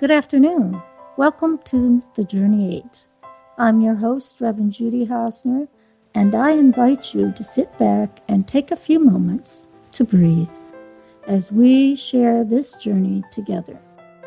Good afternoon. Welcome to The Journey 8. I'm your host, Reverend Judy Hosner, and I invite you to sit back and take a few moments to breathe as we share this journey together.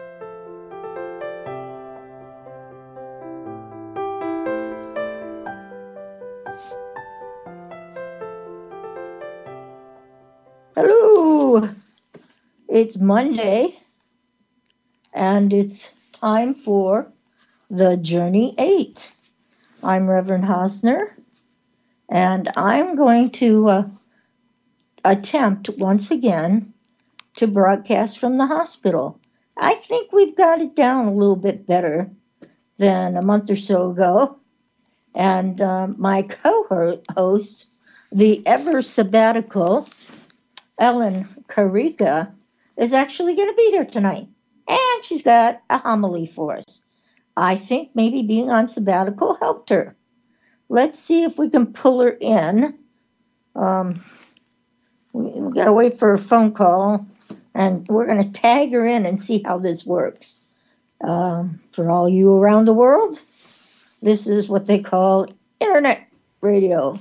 Hello! It's Monday, and it's time for The Journey 8. I'm Reverend Hosner, and I'm going to attempt once again to broadcast from the hospital. I think we've got it down a little bit better than a month or so ago. And my co-host, the ever sabbatical Ellen Carica, is actually going to be here tonight. And she's got a homily for us. I think maybe being on sabbatical helped her. Let's see if we can pull her in. We got to wait for a phone call, and we're going to tag her in and see how this works. For all you around the world, this is what they call internet radio.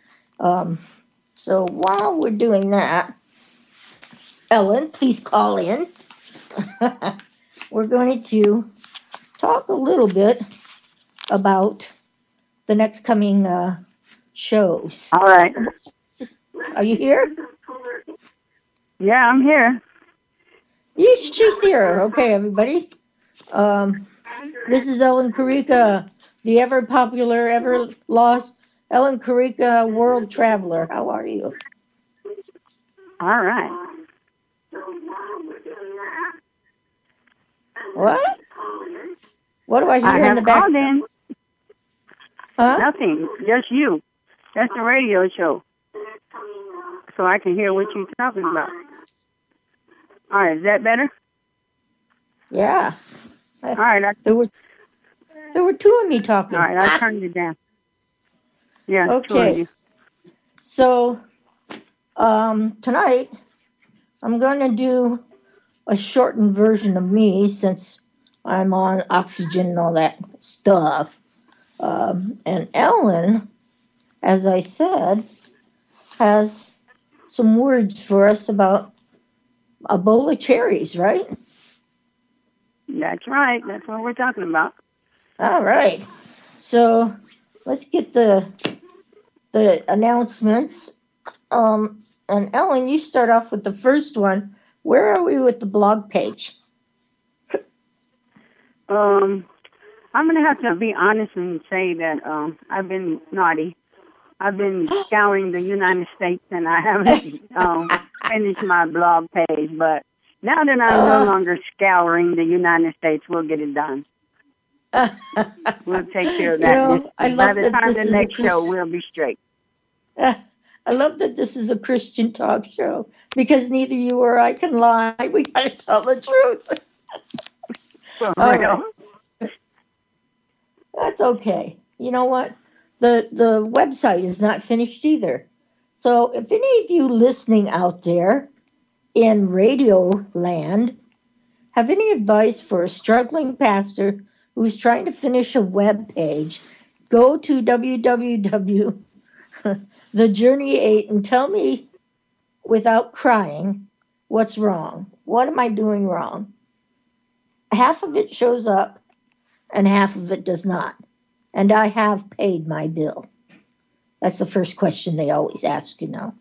So while we're doing that, Ellen, please call in. We're going to talk a little bit about the next coming shows. All right. Are you here? Yeah, I'm here. Yes, she's here. Okay, everybody. This is Ellen Carica, the ever popular, ever lost Ellen Carica, world traveler. How are you? All right. What? What do I hear in the back? background? In. Huh? Nothing. Just you. That's the radio show. So I can hear what you're talking about. All right. Is that better? Yeah. All right. There were two of me talking. All right. I'll turn it down. Yeah. Okay. Two of you. So, tonight I'm going to do a shortened version of me since I'm on oxygen and all that stuff. And Ellen, as I said, has some words for us about a bowl of cherries, right? That's right. That's what we're talking about. All right. So let's get the announcements. And Ellen, you start off with the first one. Where are we with the blog page? I'm going to have to be honest and say that I've been naughty. I've been scouring the United States, and I haven't finished my blog page. But now that I'm no longer scouring the United States, we'll get it done. We'll take care of that. By the time the next show, we'll be straight. I love that this is a Christian talk show because neither you or I can lie. We got to tell the truth. For real. That's okay. You know what? The website is not finished either. So if any of you listening out there in radio land have any advice for a struggling pastor who's trying to finish a web page, go to www.thejourney8 and tell me without crying what's wrong. What am I doing wrong? Half of it shows up and half of it does not. And I have paid my bill. That's the first question they always ask, you know.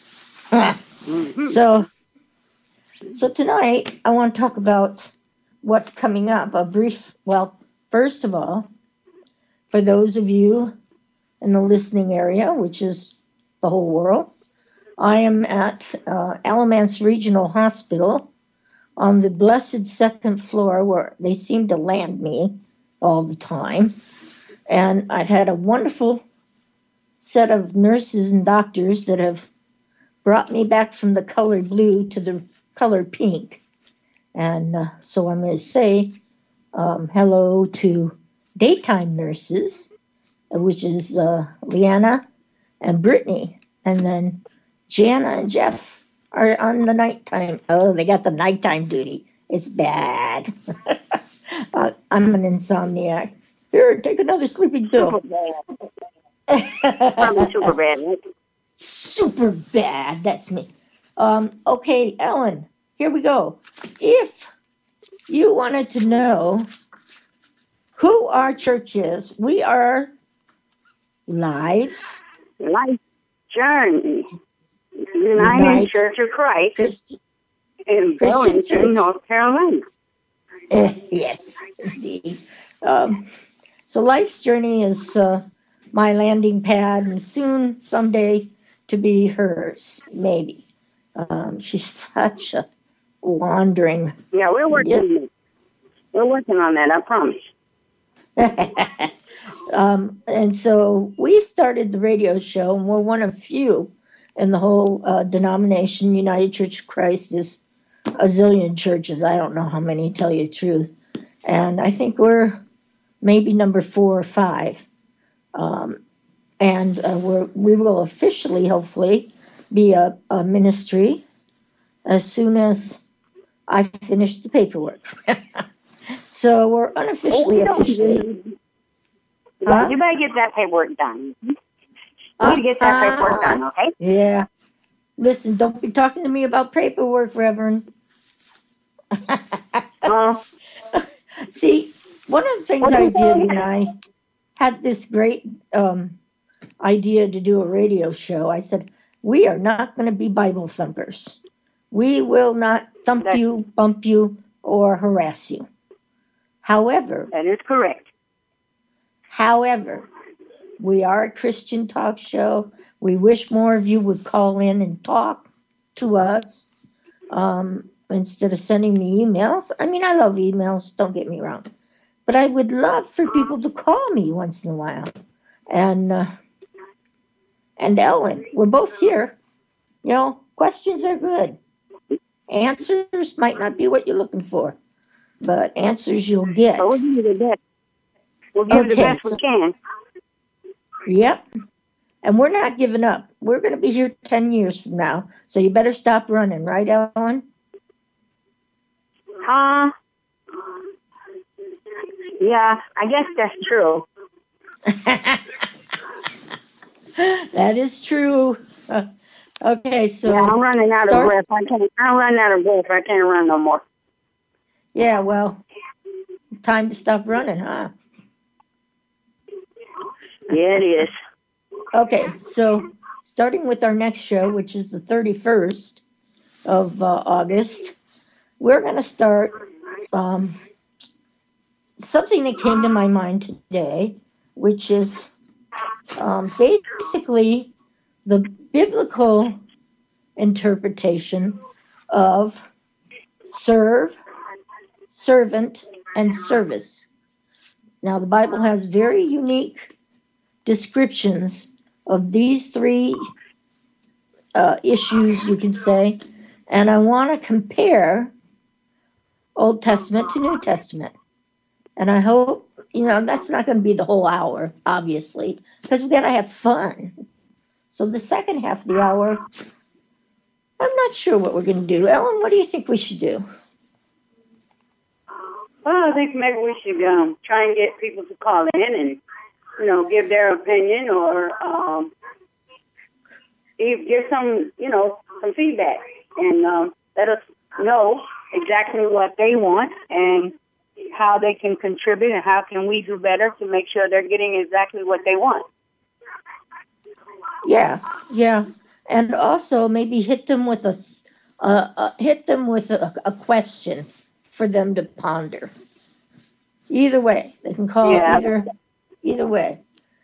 So tonight I want to talk about what's coming up. First of all, for those of you in the listening area, which is the whole world, I am at Alamance Regional Hospital on the blessed second floor where they seem to land me all the time. And I've had a wonderful set of nurses and doctors that have brought me back from the color blue to the color pink. And so I'm going to say hello to daytime nurses, which is Leanna and Brittany. And then Jana and Jeff are on the nighttime. Oh, they got the nighttime duty. It's bad. I'm an insomniac. Here, take another sleeping pill. Probably super bad. Right? Super bad. That's me. Okay, Ellen, here we go. If you wanted to know who our church is, we are Lives Life Journey, United United Church of Christ Christian, in Christian Burlington, Church. North Carolina. Yes, indeed. So Life's Journey is my landing pad, and soon, someday, to be hers, maybe. She's such a wandering. Yeah, we're working Yes. on it. We're working on that, I promise. And so we started the radio show, and we're one of few in the whole denomination. United Church of Christ is a zillion churches. I don't know how many, tell you the truth. And I think we're maybe number 4 or 5. And we will officially, hopefully, be a ministry as soon as I finish the paperwork. So we're unofficially, officially. Huh? You better get that paperwork done. You need to get that paperwork done, okay? Yeah. Listen, don't be talking to me about paperwork, Reverend. See, one of the things I did when I had this great idea to do a radio show, I said, we are not going to be Bible thumpers. We will not thump you, bump you, or harass you. However, that is correct. However, we are a Christian talk show. We wish more of you would call in and talk to us instead of sending me emails. I mean, I love emails, don't get me wrong. But I would love for people to call me once in a while. And Ellen, we're both here. You know, questions are good. Answers might not be what you're looking for, but answers you'll get. We'll give you the best. We'll give you the best we can. Yep. And we're not giving up. We're going to be here 10 years from now. So you better stop running, right, Ellen? Yeah, I guess that's true. That is true. Okay, so yeah, I'm running out of breath. I'm running out of breath. I can't run no more. Yeah, well, time to stop running, huh? Yeah, it is. Okay, so starting with our next show, which is the 31st of August, we're going to start something that came to my mind today, which is basically the biblical interpretation of serve, servant, and service. Now, the Bible has very unique descriptions of these 3 issues, you can say, and I want to compare Old Testament to New Testament. And I hope, that's not going to be the whole hour, obviously, because we got to have fun. So the second half of the hour, I'm not sure what we're going to do. Ellen, what do you think we should do? Well, I think maybe we should try and get people to call in and, give their opinion or give some, some feedback and let us know exactly what they want and how they can contribute and how can we do better to make sure they're getting exactly what they want. Yeah. And also maybe hit them with a question for them to ponder. Either way, they can call either way.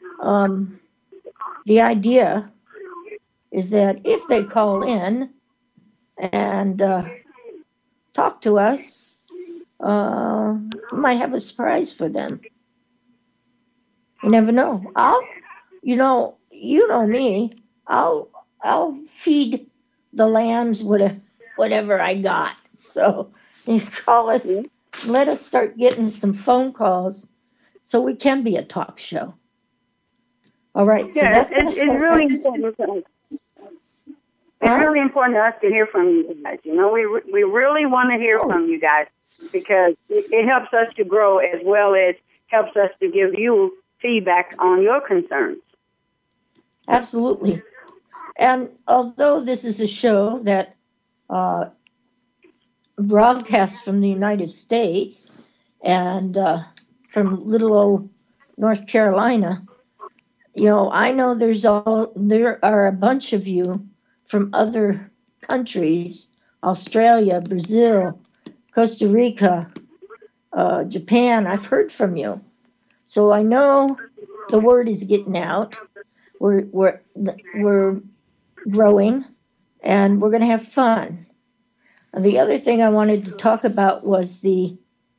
The idea is that if they call in and talk to us, we might have a surprise for them. You never know. You know me. I'll feed the lambs with whatever I got. So you call us, let us start getting some phone calls so we can be a talk show. All right. So Yeah, that's it's really important. It's really important to us to hear from you guys. You know, we really want to hear from you guys because it helps us to grow as well as helps us to give you feedback on your concerns. Absolutely. And although this is a show that broadcasts from the United States and from little old North Carolina, you know, I know there are a bunch of you from other countries, Australia, Brazil, Costa Rica, Japan. I've heard from you. So I know the word is getting out. We're growing, and we're going to have fun. And the other thing I wanted to talk about was the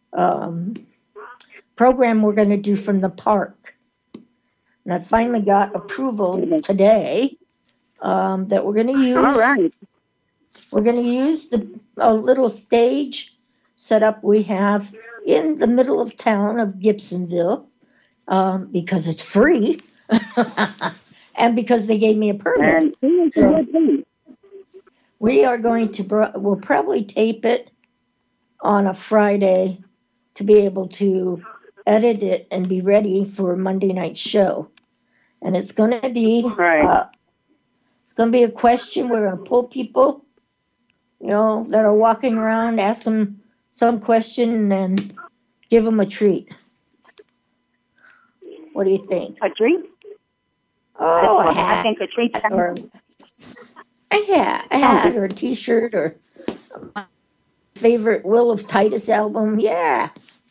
program we're going to do from the park. And I finally got approval today that we're going to use. All right. We're going to use a little stage setup we have in the middle of town of Gibsonville because it's free and because they gave me a permit. So we are going to, we'll probably tape it on a Friday to be able to edit it and be ready for Monday night show. And it's going to be, it's going to be a question. We're going to pull people, you know, that are walking around, ask them some question and give them a treat. What do you think? A treat? Oh, a I hat. think a treat. Or a hat or a t-shirt or my favorite Will of Titus album. Yeah.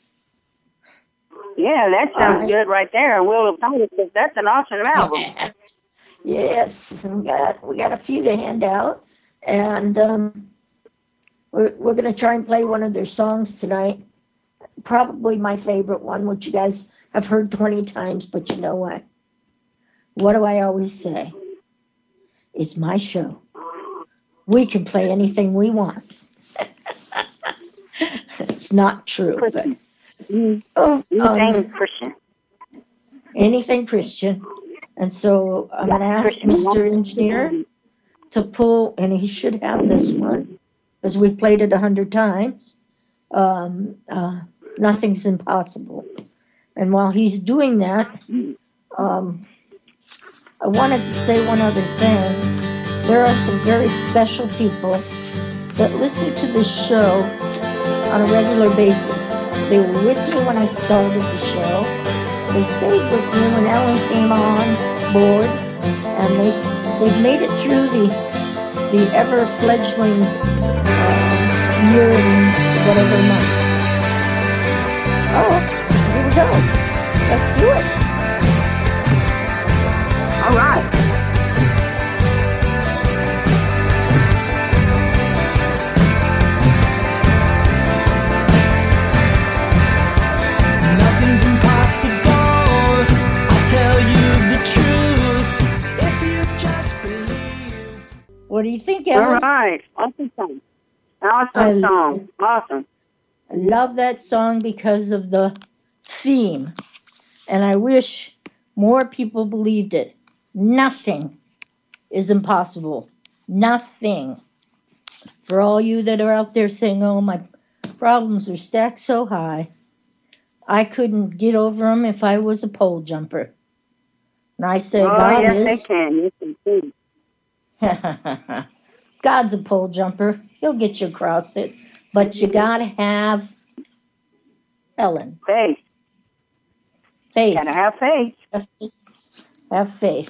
Yeah, that sounds good right there. Will of Titus, that's an awesome album. Yes, we got a few to hand out, and we're going to try and play one of their songs tonight. Probably my favorite one, which you guys have heard 20 times, but you know what? What do I always say? It's my show. We can play anything we want. It's not true, but anything Christian. Anything Christian. And so I'm going to ask Mr. Engineer to pull, and he should have this one, because we played it 100 times. Nothing's Impossible. And while he's doing that, I wanted to say one other thing. There are some very special people that listen to this show on a regular basis. They were with me when I started the show. They stayed with me when Ellen came on board, and they've made it through the ever fledgling year and whatever months. Oh, here we go. Let's do it. All right. Nothing's impossible. I'll tell you the truth if you just believe. What do you think, Ellen? All right. Awesome song. Awesome song. Awesome. I love that song because of the theme, and I wish more people believed it. Nothing is impossible. Nothing. For all you that are out there saying, oh, my problems are stacked so high, I couldn't get over them if I was a pole jumper. And I say, yes, they can. Yes, they can. God's a pole jumper. He'll get you across it. But you got to have, Ellen. Faith. Faith. Got to have faith. Have faith.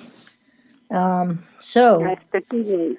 That's the key.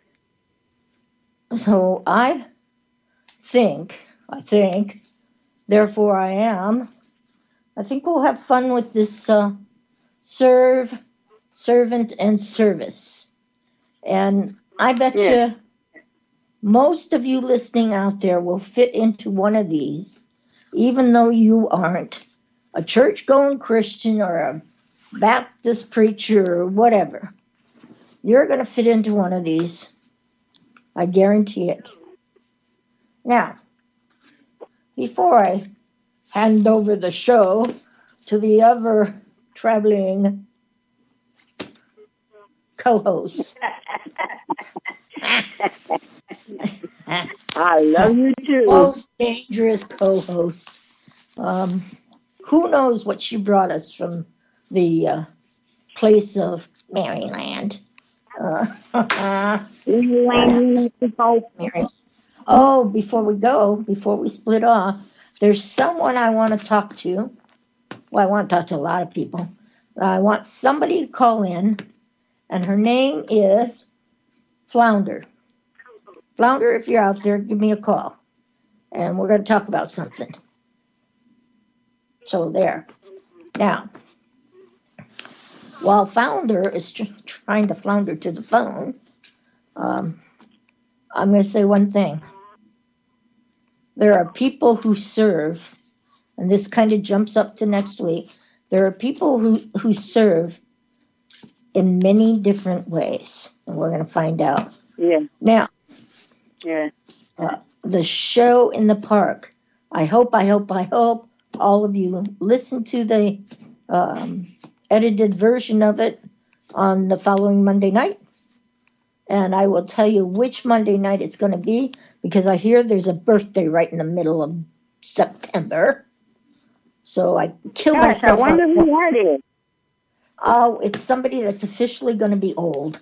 So I think, therefore I am, I think we'll have fun with this serve, servant, and service. And I bet you most of you listening out there will fit into one of these, even though you aren't a church-going Christian or a Baptist preacher or whatever. You're going to fit into one of these. I guarantee it. Now, before I hand over the show to the other traveling co-host. I love you too. Most dangerous co-host. Who knows what she brought us from the place of Maryland? New Mexico. Mary. Oh, before we split off, there's someone I want to talk to. Well, I want to talk to a lot of people. I want somebody to call in, and her name is Flounder. Flounder, if you're out there, give me a call, and we're going to talk about something. So there. Now, while Flounder is trying to flounder to the phone, I'm going to say one thing. There are people who serve, and this kind of jumps up to next week. There are people who serve in many different ways, and we're going to find out. Yeah. Now, Yeah. the show in the park. I hope all of you listen to the edited version of it on the following Monday night. And I will tell you which Monday night it's going to be, because I hear there's a birthday right in the middle of September. So I kill Gosh, I myself. wonder who that is. Oh, it's somebody that's officially going to be old.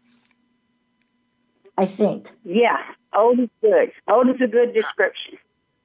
I think. Yeah. Old is good. Old is a good description.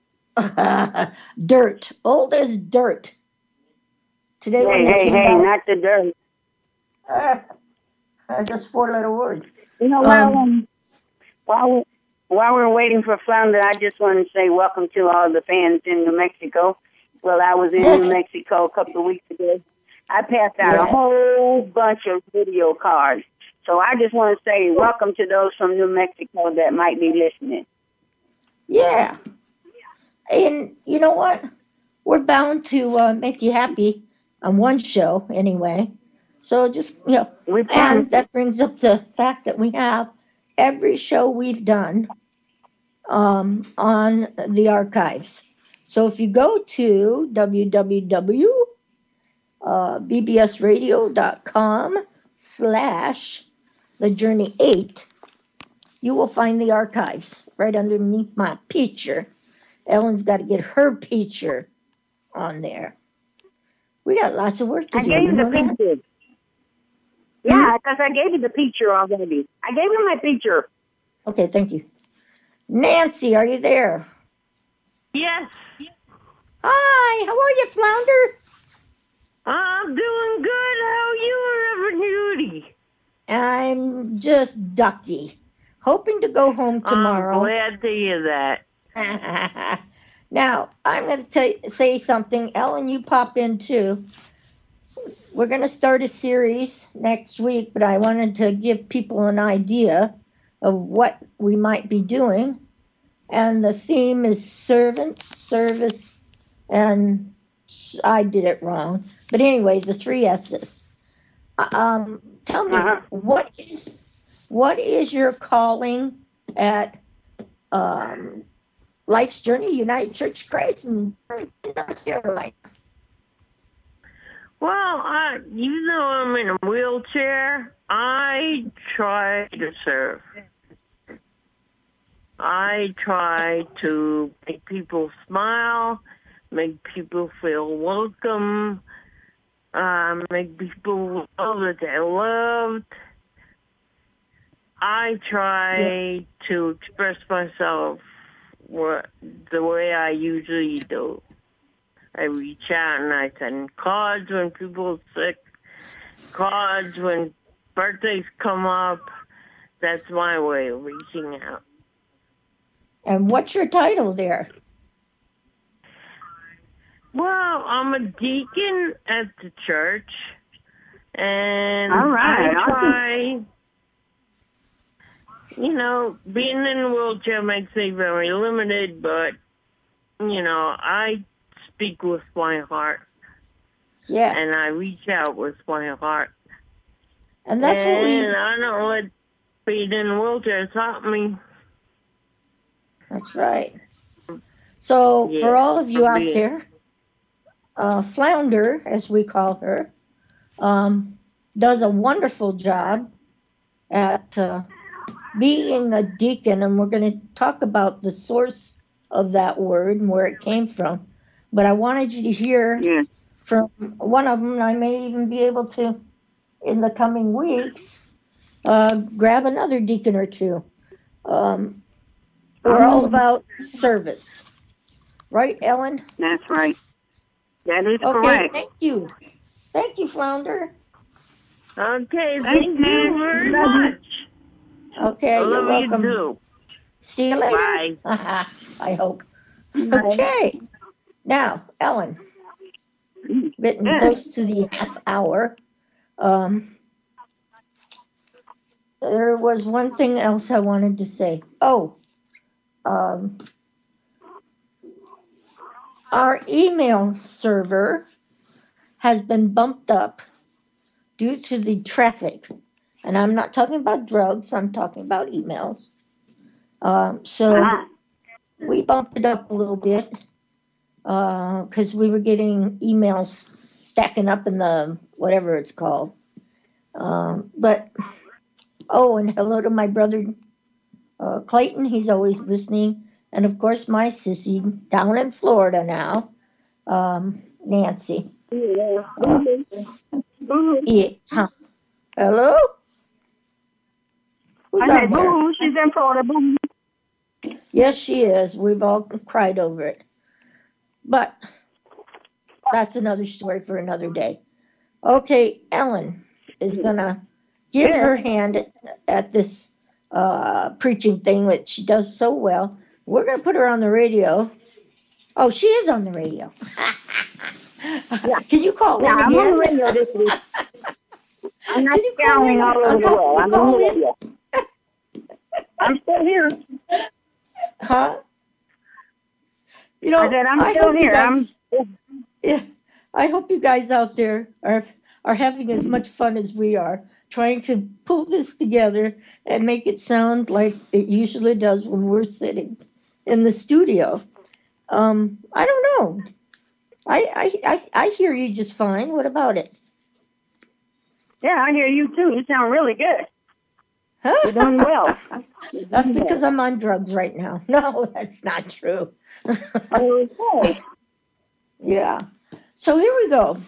Dirt. Old as dirt. Today when they Hey, came out, not the dirt. just 4-letter word. You know, while we're waiting for Flounder, I just want to say welcome to all the fans in New Mexico. Well, I was in New Mexico a couple of weeks ago. I passed out a whole bunch of video cards. So I just want to say welcome to those from New Mexico that might be listening. Yeah. And you know what? We're bound to make you happy on one show anyway. So just, and that brings up the fact that we have every show we've done on the archives. So if you go to www.bbsradio.com/thejourney8, you will find the archives right underneath my picture. Ellen's got to get her picture on there. We got lots of work to do. I gave you the know that? picture. Yeah, because I gave you the picture already. I gave you my picture. Okay, thank you. Nancy, are you there? Yes, Hi, how are you, Flounder? I'm doing good. How are you, Reverend Judy? I'm just ducky. Hoping to go home I'm tomorrow. glad to hear that. Now, I'm going to say something. Ellen, you pop in too. We're going to start a series next week, but I wanted to give people an idea of what we might be doing. And the theme is servant, service, and I did it wrong. But anyway, the 3 S's. Tell me, what is your calling at Life's Journey United Church of Christ in North Carolina? Well, even though I'm in a wheelchair, I try to serve. I try to make people smile, make people feel welcome, make people know that they're loved. I try to express myself the way I usually do. I reach out and I send cards when people are sick, cards when birthdays come up. That's my way of reaching out. And what's your title there? Well, I'm a deacon at the church, and All right, I try, being in a wheelchair makes me very limited, but, I speak with my heart. Yeah. And I reach out with my heart. And that's what we... And I don't let being in a wheelchair stop me. That's right. So for all of you out there, Flounder, as we call her, does a wonderful job at being a deacon, and we're going to talk about the source of that word and where it came from. But I wanted you to hear Yes. from one of them. And I may even be able to, in the coming weeks, grab another deacon or two. Um, we're all about service, right, Ellen? That's right. That is Okay, correct. thank you, Flounder. Okay, Thanks, thank man. you very Love you. much. Okay, I you're love you welcome. too. See you later. Bye. I hope. Bye. Okay, now, Ellen, getting Yes. close to the half hour. Um, there was one thing else I wanted to say. Oh, um, our email server has been bumped up due to the traffic. And I'm not talking about drugs, I'm talking about emails. So Ah, we bumped it up a little bit because we were getting emails stacking up in the whatever it's called. But oh, and hello to my brother Clayton. He's always listening, and of course my sissy down in Florida now, Nancy. yeah. Uh, Boo. yeah. Huh. Hello. Who's I said, on there? boo. She's in Florida. Boo. Yes, she is. We've all cried over it, but that's another story for another day. Okay, Ellen is gonna give Yes. her hand at this preaching thing that she does so well. We're gonna put her on the radio. Oh, she is on the radio. Yeah. Can you call Yeah, in I'm on the again? radio this week. I'm not Can you call scouring in all over on the how world. you I'm on call the in? radio. I'm still here. Huh? You I know, said, I'm I still hope you here. guys. Yeah, I hope you guys out there are having as much fun as we are trying to pull this together and make it sound like it usually does when we're sitting in the studio. I don't know. I hear you just fine. What about it? Yeah, I hear you too. You sound really good. You're doing well. That's because I'm on drugs right now. No, that's not true. Okay. Yeah. So here we go.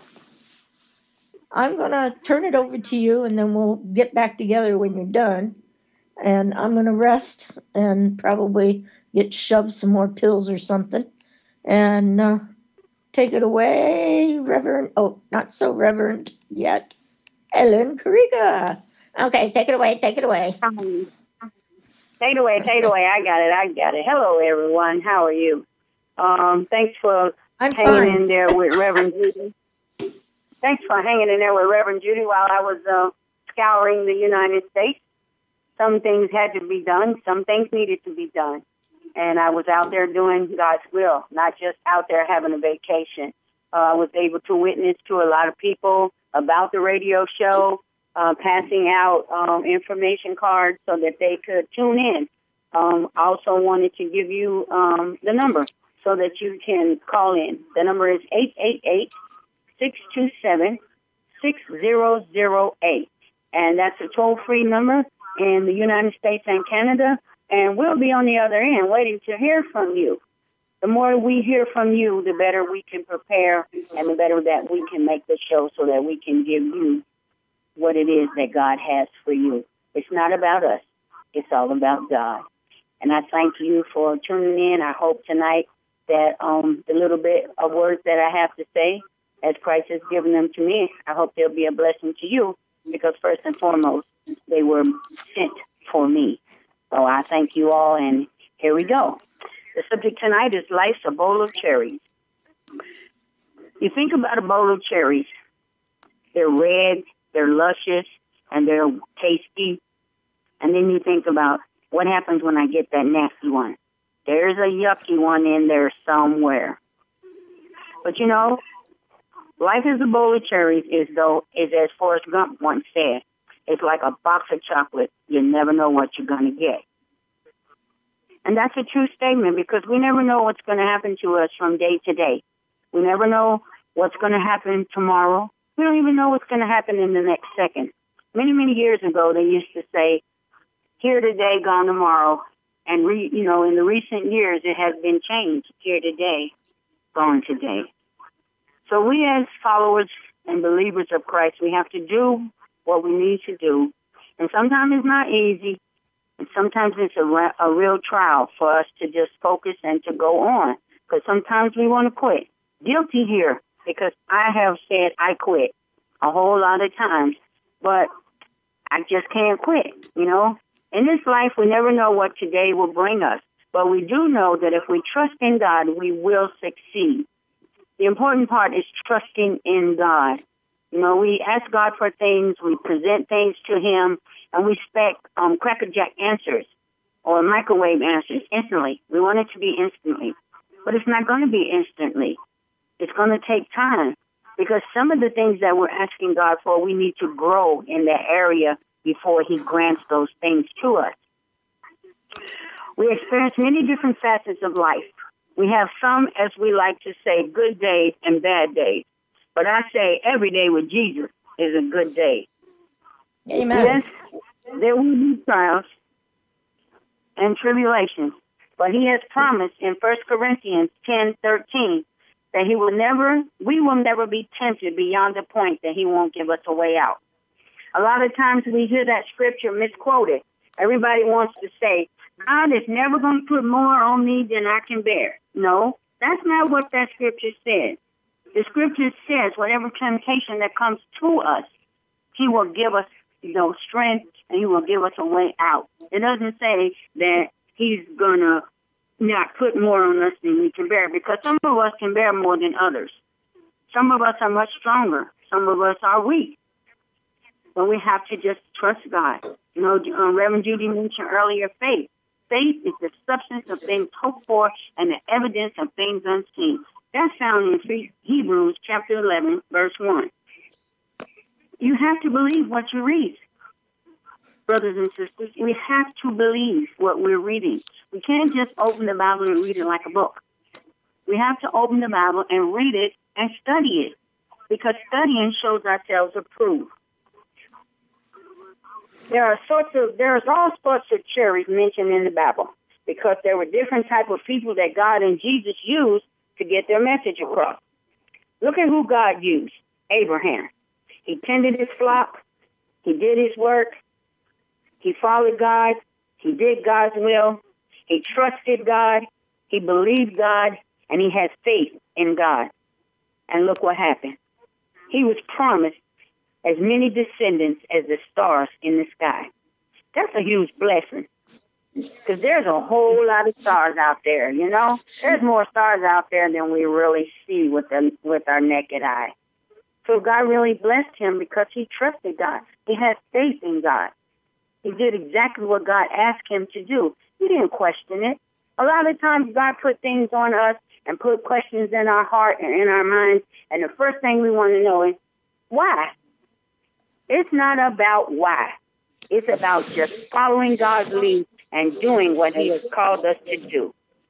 I'm going to turn it over to you and then we'll get back together when you're done. And I'm going to rest and probably get shoved some more pills or something. And take it away, Reverend. Oh, not so Reverend yet. Ellen Kariga. Okay, take it away. Take it away. Take it away. Take it away. I got it. Hello, everyone. How are you? Thanks for I'm hanging in fine. there with Reverend Judy. Thanks for hanging in there with Reverend Judy while I was scouring the United States. Some things had to be done. Some things needed to be done. And I was out there doing God's will, not just out there having a vacation. I was able to witness to a lot of people about the radio show, passing out information cards so that they could tune in. Also wanted to give you the number so that you can call in. The number is 888-627-6008. And that's a toll-free number in the United States and Canada. And we'll be on the other end waiting to hear from you. The more we hear from you, the better we can prepare and the better that we can make the show so that we can give you what it is that God has for you. It's not about us. It's all about God. And I thank you for tuning in. I hope tonight that the little bit of words that I have to say, as Christ has given them to me, I hope they'll be a blessing to you because first and foremost, they were sent for me. So I thank you all, and here we go. The subject tonight is life's a bowl of cherries. You think about a bowl of cherries. They're red, they're luscious, and they're tasty. And then you think about what happens when I get that nasty one. There's a yucky one in there somewhere. But you know, life is a bowl of cherries is as Forrest Gump once said. It's like a box of chocolate. You never know what you're going to get. And that's a true statement because we never know what's going to happen to us from day to day. We never know what's going to happen tomorrow. We don't even know what's going to happen in the next second. Many, many years ago, they used to say, here today, gone tomorrow. And, in the recent years, it has been changed. Here today, gone today. So we as followers and believers of Christ, we have to do what we need to do. And sometimes it's not easy. And sometimes it's a real trial for us to just focus and to go on. Because sometimes we want to quit. Guilty here, because I have said I quit a whole lot of times. But I just can't quit, In this life, we never know what today will bring us. But we do know that if we trust in God, we will succeed. The important part is trusting in God. We ask God for things, we present things to Him, and we expect crackerjack answers or microwave answers instantly. We want it to be instantly. But it's not going to be instantly. It's going to take time, because some of the things that we're asking God for, we need to grow in that area before He grants those things to us. We experience many different facets of life. We have some, as we like to say, good days and bad days. But I say every day with Jesus is a good day. Amen. Yes, there will be trials and tribulations, but He has promised in 1 Corinthians 10:13 that we will never be tempted beyond the point that He won't give us a way out. A lot of times we hear that scripture misquoted. Everybody wants to say, God is never going to put more on me than I can bear. No, that's not what that scripture says. The scripture says whatever temptation that comes to us, He will give us, strength, and He will give us a way out. It doesn't say that He's going to not put more on us than we can bear, because some of us can bear more than others. Some of us are much stronger. Some of us are weak. But we have to just trust God. Reverend Judy mentioned earlier faith. Faith is the substance of things hoped for and the evidence of things unseen. That's found in Hebrews chapter 11, verse 1. You have to believe what you read. Brothers and sisters, we have to believe what we're reading. We can't just open the Bible and read it like a book. We have to open the Bible and read it and study it, because studying shows ourselves approved. There's all sorts of cherries mentioned in the Bible, because there were different type of people that God and Jesus used to get their message across. Look at who God used. Abraham. He tended his flock. He did his work. He followed God. He did God's will. He trusted God. He believed God. And he had faith in God. And look what happened. He was promised as many descendants as the stars in the sky. That's a huge blessing. Because there's a whole lot of stars out there, There's more stars out there than we really see with our naked eye. So God really blessed him because he trusted God. He had faith in God. He did exactly what God asked him to do. He didn't question it. A lot of times God put things on us and put questions in our heart and in our minds, and the first thing we want to know is, why? It's not about why. It's about just following God's lead and doing what he has called us to do.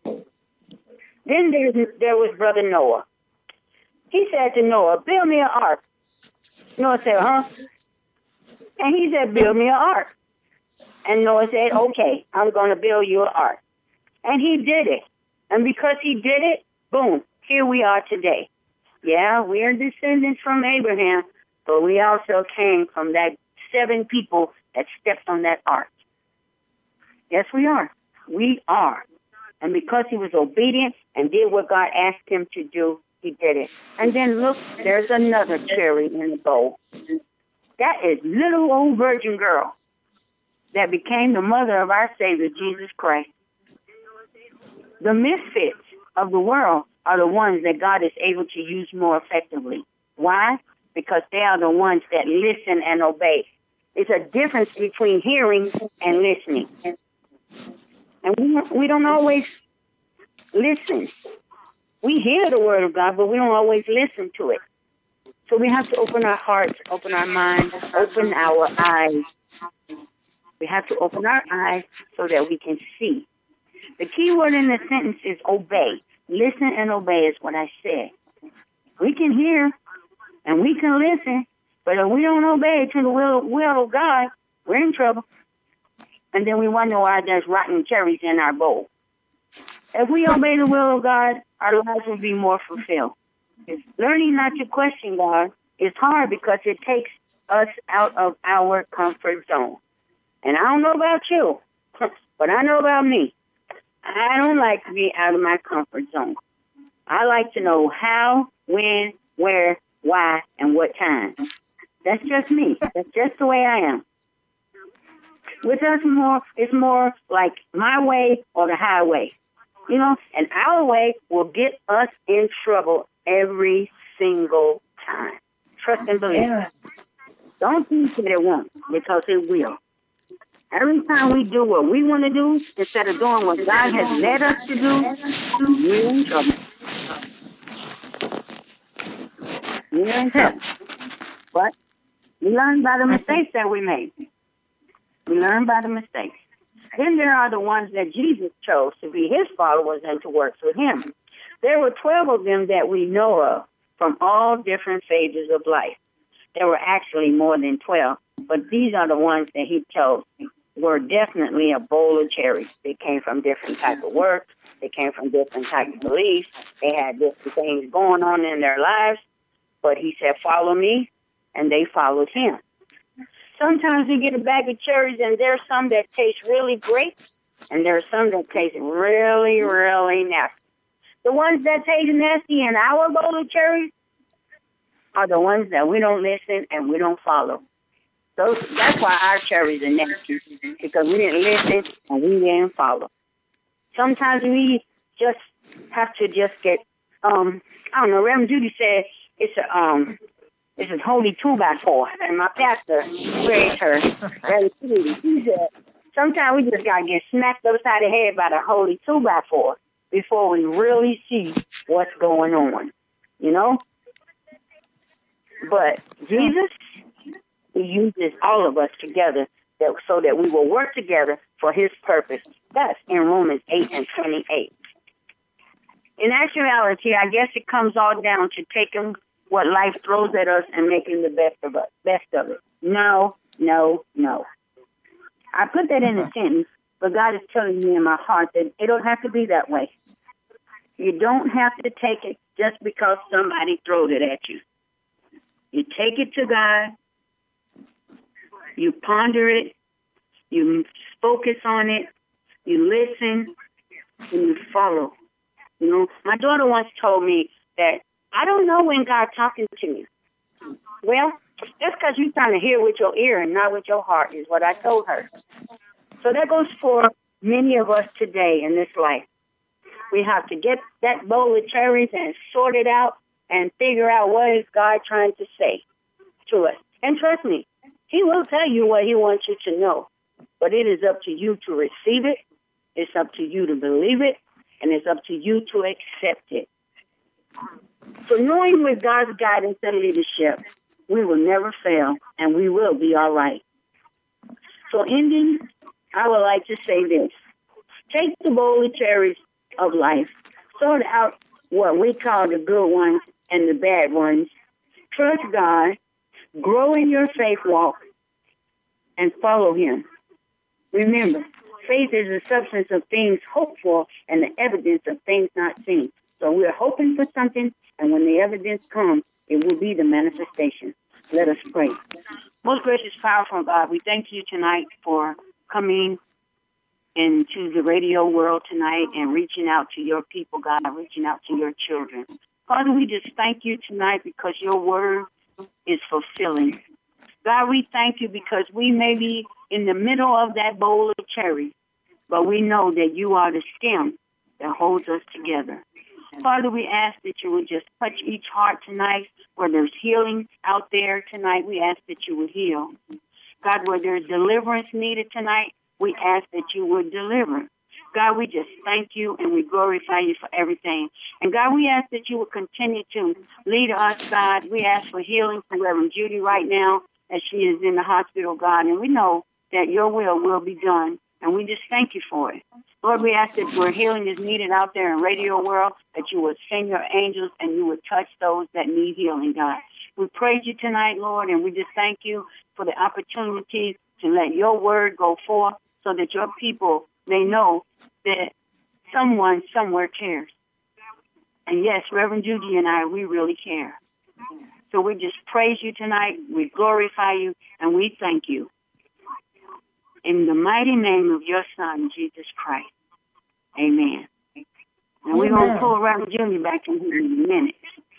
Then there was Brother Noah. He said to Noah, build me an ark. Noah said, huh? And he said, build me an ark. And Noah said, okay, I'm going to build you an ark. And he did it. And because he did it, boom, here we are today. Yeah, we are descendants from Abraham, but we also came from that 7 people that stepped on that ark. Yes, we are. We are. And because he was obedient and did what God asked him to do, he did it. And then look, there's another cherry in the bowl. That is little old virgin girl that became the mother of our Savior, Jesus Christ. The misfits of the world are the ones that God is able to use more effectively. Why? Because they are the ones that listen and obey. It's a difference between hearing and listening. And we don't always listen. We hear the word of God, but we don't always listen to it. So we have to open our hearts, open our minds, open our eyes. We have to open our eyes so that we can see. The key word in the sentence is obey. Listen and obey is what I said. We can hear and we can listen, but if we don't obey to the will of God, we're in trouble. and then we wonder why there's rotten cherries in our bowl. If we obey the will of God, our lives will be more fulfilled. Learning not to question God is hard because it takes us out of our comfort zone. And I don't know about you, but I know about me. I don't like to be out of my comfort zone. I like to know how, when, where, why, and what time. That's just me. That's just the way I am. With us, it's more like my way or the highway. You know, and our way will get us in trouble every single time. Trust and believe. Yeah. Don't think that it won't, because it will. Every time we do what we want to do, instead of doing what God has led us to do, we're in trouble. We're in trouble. But we learn by the mistakes that we made. We learn by the mistakes. Then there are the ones that Jesus chose to be his followers and to work with him. There were 12 of them that we know of from all different phases of life. There were actually more than 12, but these are the ones that he chose. Were definitely a bowl of cherries. They came from different type of work. They came from different type of beliefs. They had different things going on in their lives. But he said, follow me, and they followed him. Sometimes you get a bag of cherries, and there's some that taste really great, and there's some that taste really, really nasty. The ones that taste nasty in our bowl of cherries are the ones that we don't listen and we don't follow. That's why our cherries are nasty, because we didn't listen and we didn't follow. Sometimes we just have to just get, I don't know, Reverend Judy said it's a holy 2x4, and my pastor praised her. Reverend Judy, he said, sometimes we just got to get smacked upside the head by the holy 2x4 before we really see what's going on, you know? But Jesus, he uses all of us together so that we will work together for his purpose. That's in Romans 8:28. In actuality, I guess it comes all down to taking what life throws at us and making the best of it. No. I put that in a sentence, but God is telling me in my heart that it don't have to be that way. You don't have to take it just because somebody throws it at you. You take it to God. You ponder it, you focus on it, you listen, and you follow. You know, my daughter once told me that I don't know when God's talking to me. Well, that's because you're trying to hear with your ear and not with your heart, is what I told her. So that goes for many of us today in this life. We have to get that bowl of cherries and sort it out and figure out what is God trying to say to us. And trust me, he will tell you what he wants you to know, but it is up to you to receive it, it's up to you to believe it, and it's up to you to accept it. So knowing with God's guidance and leadership, we will never fail, and we will be all right. So ending, I would like to say this. Take the bowl of cherries of life, sort out what we call the good ones and the bad ones, trust God, grow in your faith walk, and follow him. Remember, faith is the substance of things hoped for and the evidence of things not seen. So we're hoping for something, and when the evidence comes, it will be the manifestation. Let us pray. Most gracious, powerful God, we thank you tonight for coming into the radio world tonight and reaching out to your people, God, reaching out to your children. Father, we just thank you tonight because your word is fulfilling. God, we thank you because we may be in the middle of that bowl of cherries, but we know that you are the stem that holds us together. Father, we ask that you would just touch each heart tonight. Where there's healing out there tonight, we ask that you would heal. God, where there's deliverance needed tonight, we ask that you would deliver. God, we just thank you and we glorify you for everything. And God, we ask that you would continue to lead us, God. We ask for healing for Reverend Judy right now as she is in the hospital, God. And we know that your will be done. And we just thank you for it. Lord, we ask that where healing is needed out there in radio world, that you would send your angels and you would touch those that need healing, God. We praise you tonight, Lord, and we just thank you for the opportunity to let your word go forth so that your people may know that someone somewhere cares. And yes, Reverend Judy and I, we really care. So we just praise you tonight, we glorify you, and we thank you. In the mighty name of your Son, Jesus Christ. Amen. And we're going to pull Reverend Judy back in here in a minute.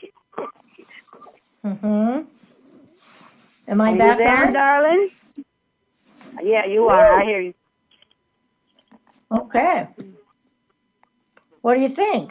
Mm-hmm. Am I Are back you there, on? darling? Yeah, you are. I hear you. Okay. What do you think?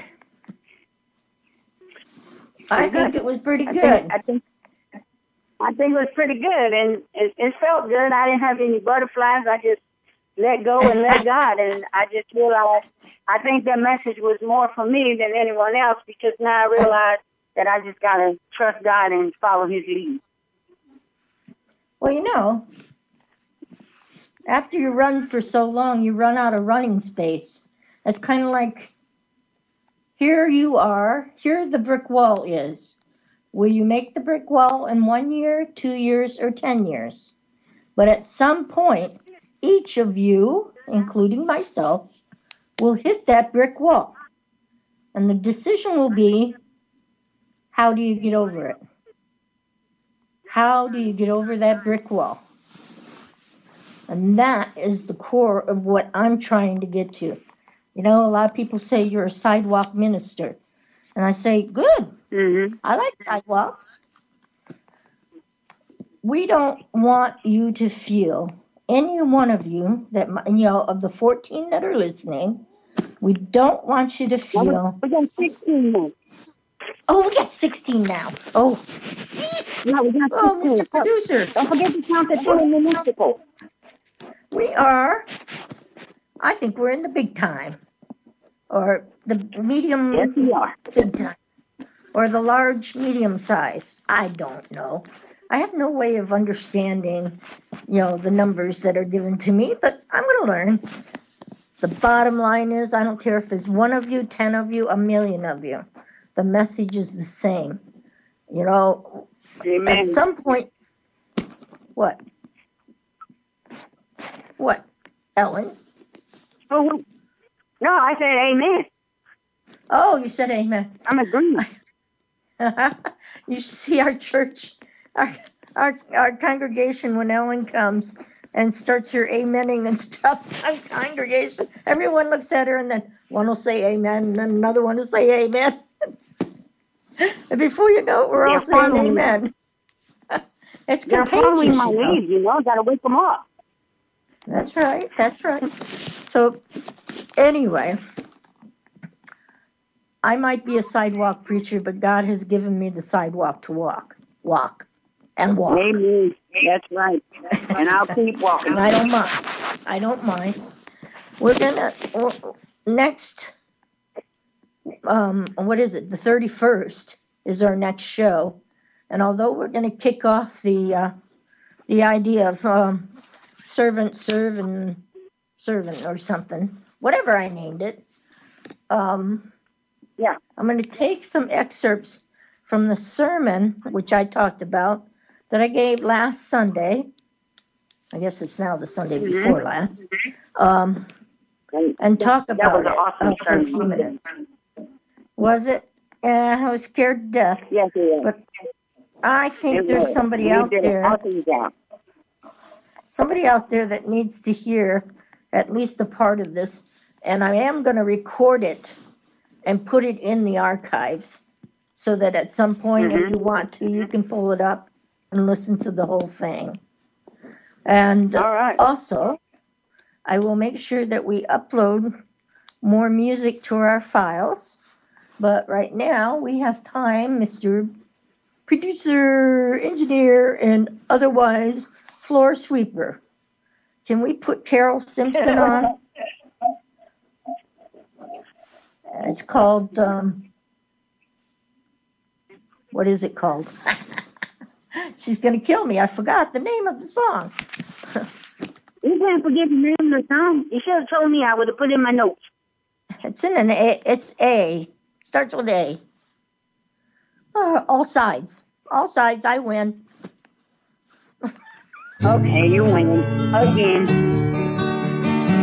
I think it was pretty good. I think it was pretty good, and it felt good. I didn't have any butterflies. I just let go and let God, and I just realized I think that message was more for me than anyone else, because now I realize that I just got to trust God and follow his lead. Well, you know, after you run for so long, you run out of running space. It's kind of like, here you are, here the brick wall is. Will you make the brick wall in 1 year, 2 years, or 10 years? But at some point, each of you, including myself, will hit that brick wall. And the decision will be, how do you get over it? How do you get over that brick wall? And that is the core of what I'm trying to get to. You know, a lot of people say you're a sidewalk minister. And I say, good. Mm-hmm. I like sidewalks. We don't want you to feel, any one of you, that, you know, of the 14 that are listening, we don't want you to feel. We got 16 now. Oh, we got 16 now. Oh, No, we got 16. oh, Mr. Producer. Don't forget to count the 2 in the municipal. We are, I think we're in the big time. Or the medium, Yes, we are. big time. Or the large, medium size. I don't know. I have no way of understanding, you know, the numbers that are given to me, but I'm going to learn. The bottom line is, I don't care if it's 1 of you, 10 of you, 1,000,000 of you. The message is the same. You know, Amen. at some point, what? What, Ellen? Oh, no, I said amen. Oh, you said amen. I'm agreeing. You see our church, our congregation, when Ellen comes and starts her amening and stuff, our congregation, everyone looks at her, and then one will say amen, and then another one will say amen. And before you know it, we're all saying amen. It's They're following contagious, my you know. lead, you know. Got to wake them up. That's right, that's right. So, anyway, I might be a sidewalk preacher, but God has given me the sidewalk to walk and walk. Amen. That's right. And I'll keep walking. And I don't mind. I don't mind. We're gonna next. What is it? The 31st is our next show, and although we're gonna kick off the idea of servant or something, whatever I named it. Yeah. I'm going to take some excerpts from the sermon, which I talked about, that I gave last Sunday. I guess it's now the Sunday before last. And talk That about was an it awesome for a few sermon. minutes. Was it? I was scared to death. Yes, it is. But I think It there's was. somebody You out did an there. awesome job. Somebody out there that needs to hear at least a part of this, and I am going to record it and put it in the archives so that at some point, if you want to, you can pull it up and listen to the whole thing. And All right. also, I will make sure that we upload more music to our files. But right now, we have time, Mr. Producer, engineer, and otherwise floor sweeper. Can we put Carol Simpson on? It's called, what is it called? She's going to kill me. I forgot the name of the song. You can't forget the name of the song. You should have told me. I would have put it in my notes. It's in an A. It's A. Starts with A. All sides. All sides. I win. Okay, you win. Again.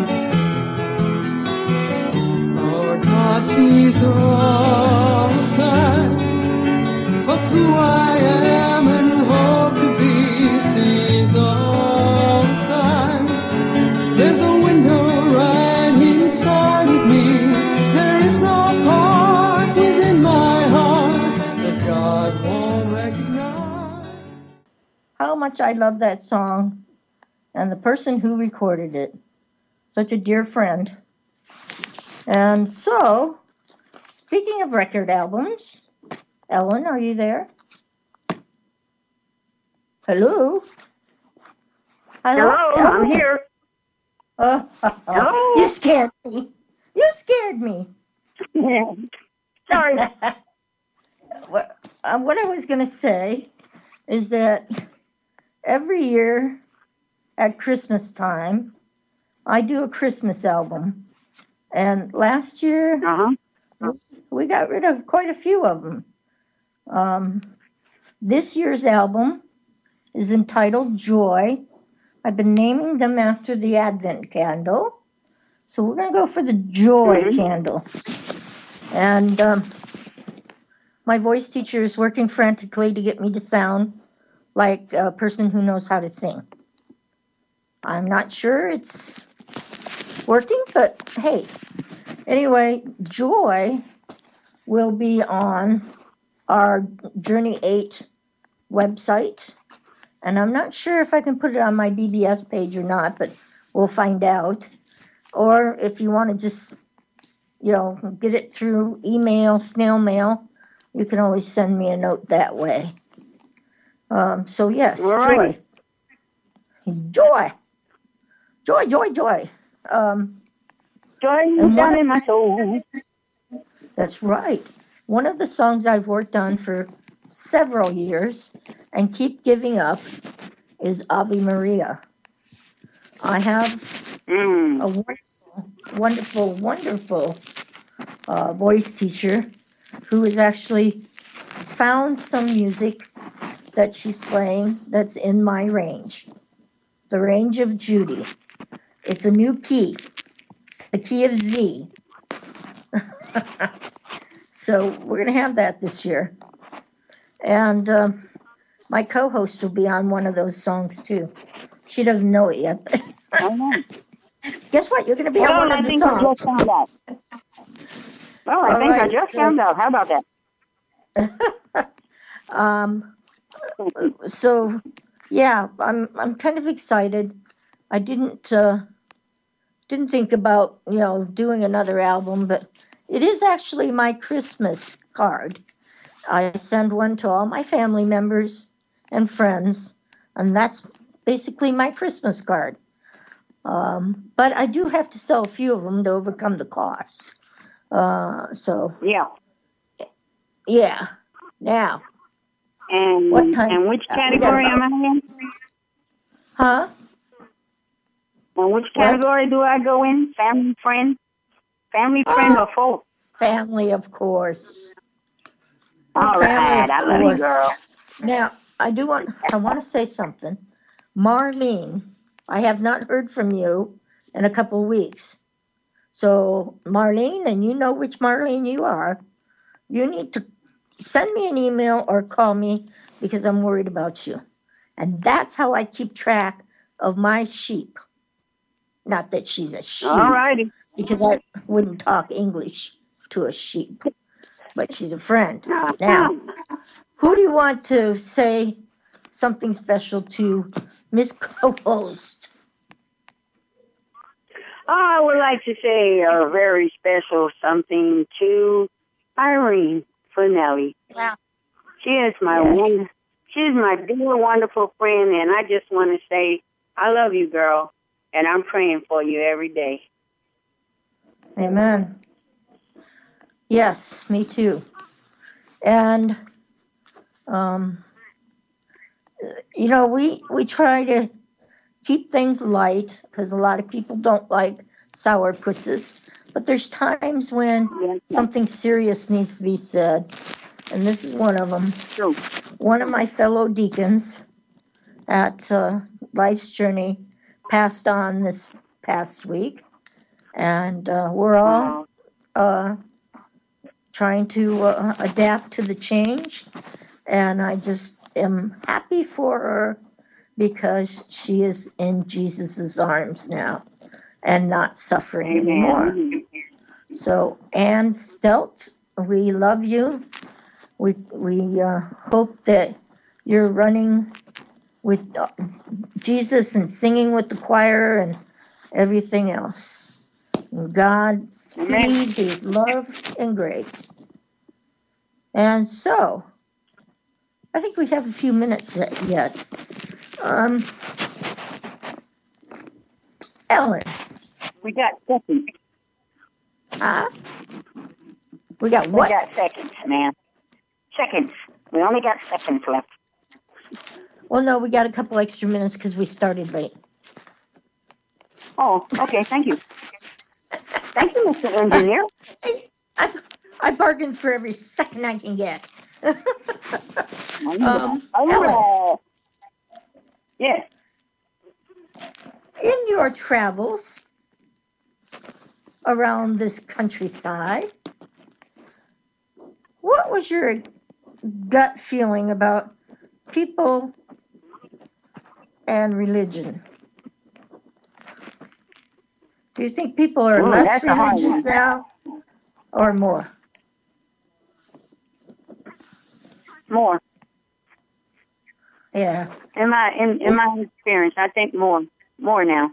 God sees all sides of who I am and hope to be. Sees all sides. There's a window right inside of me. There is no part within my heart that God won't recognize. How much I love that song and the person who recorded it. Such a dear friend. And so, speaking of record albums, Ellen, are you there? Hello? Hello, I'm Ellen? here. Oh, Hello? you scared me. You scared me. Sorry. What I was going to say is that every year at Christmas time, I do a Christmas album. And last year, Uh-huh. we got rid of quite a few of them. This year's album is entitled Joy. I've been naming them after the Advent candle. So we're going to go for the Joy candle. And my voice teacher is working frantically to get me to sound like a person who knows how to sing. I'm not sure it's working, but hey. Anyway, Joy will be on our Journey 8 website. And I'm not sure if I can put it on my BBS page or not, but we'll find out. Or if you want to just, get it through email, snail mail, you can always send me a note that way. So yes, Alrighty. Joy. Joy, joy, joy. Joy And down one in my of- soul. That's right. One of the songs I've worked on for several years and keep giving up is Ave Maria. I have a wonderful voice teacher who has actually found some music that she's playing that's in my range, the range of Judy. It's a new key, it's the key of Z. So we're going to have that this year. And my co-host will be on one of those songs too. She doesn't know it yet. But I know. guess what? You're going to be on Well, one I of the think I just songs. found out. Well, I All think I right, just so- found out. How about that? So yeah, I'm kind of excited. I didn't think about doing another album, but it is actually my Christmas card. I send one to all my family members and friends, and that's basically my Christmas card. But I do have to sell a few of them to overcome the cost. So Yeah. yeah. Now, And What kind- and which we got category am I in? huh? And which category do I go in? Family friend? Family friend or folk? Family, of course. All Family, right, of I love you, course. girl. Now, I want to say something. Marlene, I have not heard from you in a couple of weeks. So, Marlene, and you know which Marlene you are, you need to send me an email or call me because I'm worried about you. And that's how I keep track of my sheep. Not that she's a sheep, All righty. because I wouldn't talk English to a sheep, but she's a friend. Now, who do you want to say something special to, Miss Co-host? I would like to say a very special something to Irene Fernelli. Yeah. She is my Yes. she's my dear, wonderful friend, and I just want to say I love you, girl, and I'm praying for you every day. Amen. Yes, me too. And, we try to keep things light because a lot of people don't like sour pusses. But there's times when Yes, something serious needs to be said. And this is one of them. true. One of my fellow deacons at Life's Journey passed on this past week. And we're all uh, trying to adapt to the change. And I just am happy for her because she is in Jesus's arms now and not suffering anymore. Amen. So, Ann Stelt, we love you. We hope that you're running with Jesus and singing with the choir and everything else. And God Amen. speed His love and grace. And so, I think we have a few minutes yet. Ellen, We got seconds. huh? We got We what? got seconds, man. Seconds. We only got seconds left. Well, no, we got a couple extra minutes because we started late. Oh, okay. Thank you. Thank you, Mr. Engineer. I bargained for every second I can get. Ellen. Ellen, Yes. in your travels around this countryside, what was your gut feeling about people and religion? Do you think people are Ooh, less that's a hard religious one. now or more? More. Yeah. In my experience, I think more now.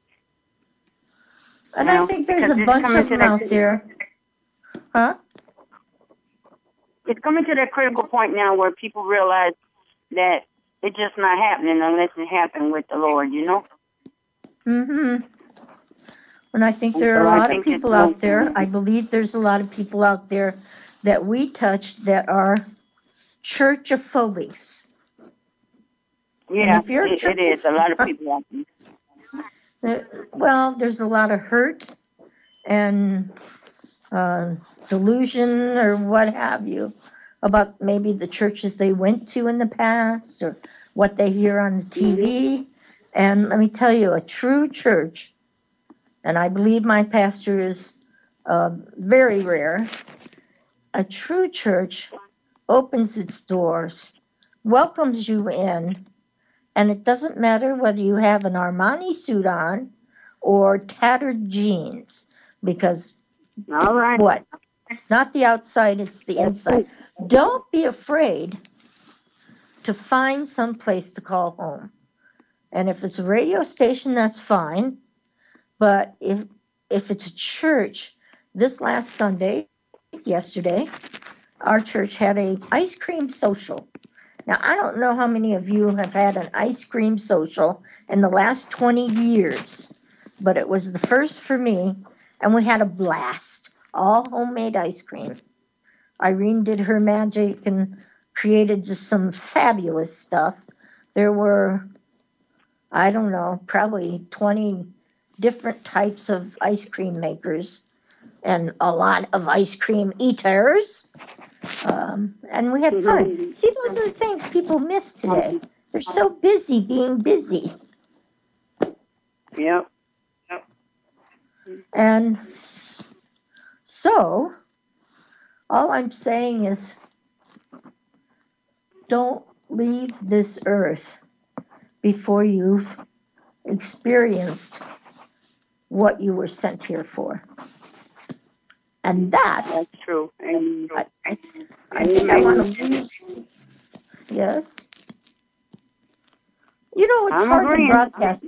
And You I know, think there's because a it's bunch coming of to them that. out there. Huh? It's coming to that critical point now where people realize that it's just not happening unless it happens with the Lord. You know. Mm-hmm. And I think And there are so a I lot of think it's people out there. I believe there's a lot of people out there that we touch that are churchophobics. yeah, And if you're it is a lot of people out there. well, there's a lot of hurt and delusion or what have you about maybe the churches they went to in the past or what they hear on the TV. And let me tell you, a true church, and I believe my pastor is very rare, a true church opens its doors, welcomes you in, and it doesn't matter whether you have an Armani suit on or tattered jeans, because All right. what? It's not the outside, it's the inside. Don't be afraid to find some place to call home. And if it's a radio station, that's fine. But if it's a church, this last Sunday, yesterday, our church had a ice cream social. Now, I don't know how many of you have had an ice cream social in the last 20 years, but it was the first for me, and we had a blast. All homemade ice cream. Irene did her magic and created just some fabulous stuff. There were, I don't know, probably 20 different types of ice cream makers and a lot of ice cream eaters. And we had fun. See, those are the things people miss today. They're so busy being busy. Yep. And so, all I'm saying is don't leave this earth before you've experienced what you were sent here for. And that, That's true. And I think I want to leave. Yes. You know, it's I'm hard to agreeing. broadcast.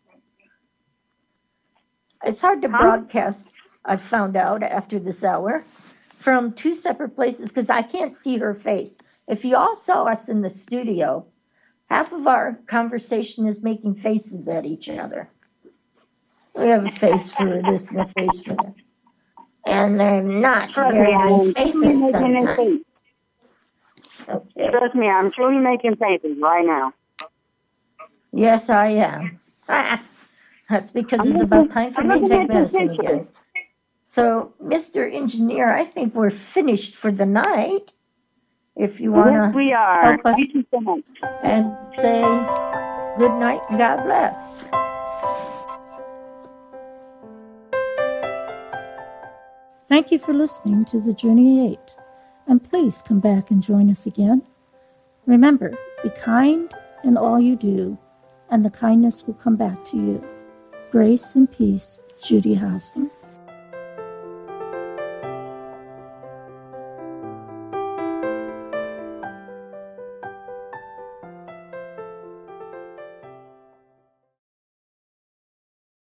It's hard to broadcast, I've found out after this hour, from two separate places because I can't see her face. If you all saw us in the studio, half of our conversation is making faces at each other. We have a face for this and a face for that. And they're not Trust very me, I'm nice truly faces making a sometimes. face. Okay. Trust me, I'm truly making faces right now. Yes, I am. That's because it's about time for me to take medicine again. So, Mr. Engineer, I think we're finished for the night. If you want Yes, to we are. help us Thank you so much. and say good night and God bless. Thank you for listening to The Journey 8, and please come back and join us again. Remember, be kind in all you do, and the kindness will come back to you. Grace and peace, Judy Housing.